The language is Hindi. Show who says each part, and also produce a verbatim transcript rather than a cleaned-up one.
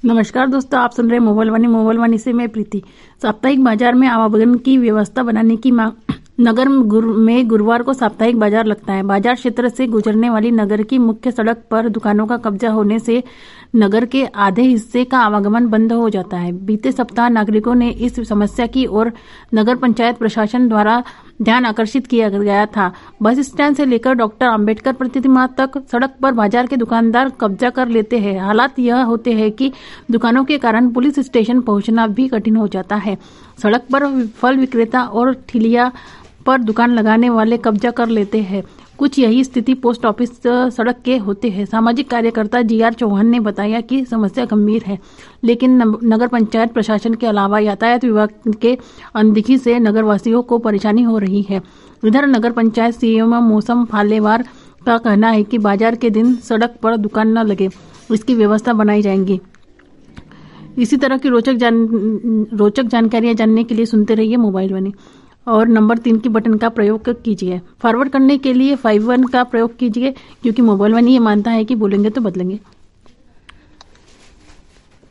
Speaker 1: नमस्कार दोस्तों, आप सुन रहे हैं मोबाइल वाणी। मोबाइल वाणी से मैं प्रीति। साप्ताहिक बाजार में आवागमन की व्यवस्था बनाने की मांग। नगर में गुरुवार को साप्ताहिक बाजार लगता है। बाजार क्षेत्र से गुजरने वाली नगर की मुख्य सड़क पर दुकानों का कब्जा होने से नगर के आधे हिस्से का आवागमन बंद हो जाता है। बीते सप्ताह नागरिकों ने इस समस्या की ओर नगर पंचायत प्रशासन द्वारा ध्यान आकर्षित किया गया था। बस स्टैंड से लेकर डॉक्टर अंबेडकर प्रतिमा तक सड़क पर बाजार के दुकानदार कब्जा कर लेते हैं। हालात यह होते हैं कि दुकानों के कारण पुलिस स्टेशन पहुंचना भी कठिन हो जाता है। सड़क पर फल विक्रेता और ठिलिया पर दुकान लगाने वाले कब्जा कर लेते हैं। कुछ यही स्थिति पोस्ट ऑफिस सड़क के होते हैं। सामाजिक कार्यकर्ता जी आर चौहान ने बताया कि समस्या गंभीर है, लेकिन नगर पंचायत प्रशासन के अलावा यातायात विभाग के अनदेखी से नगरवासियों को परेशानी हो रही है। इधर नगर पंचायत सीएम मौसम फालेवार का कहना है कि बाजार के दिन सड़क पर दुकान न लगे, इसकी व्यवस्था बनाई जाएगी। इसी तरह की रोचक जान रोचक जानकारियां जानने के लिए सुनते रहिए मोबाइल वाणी और नंबर तीन की बटन का प्रयोग कीजिए। फॉरवर्ड करने के लिए फाइव वन का प्रयोग कीजिए, क्योंकि मोबाइल वाणी ये मानता है कि बोलेंगे तो बदलेंगे।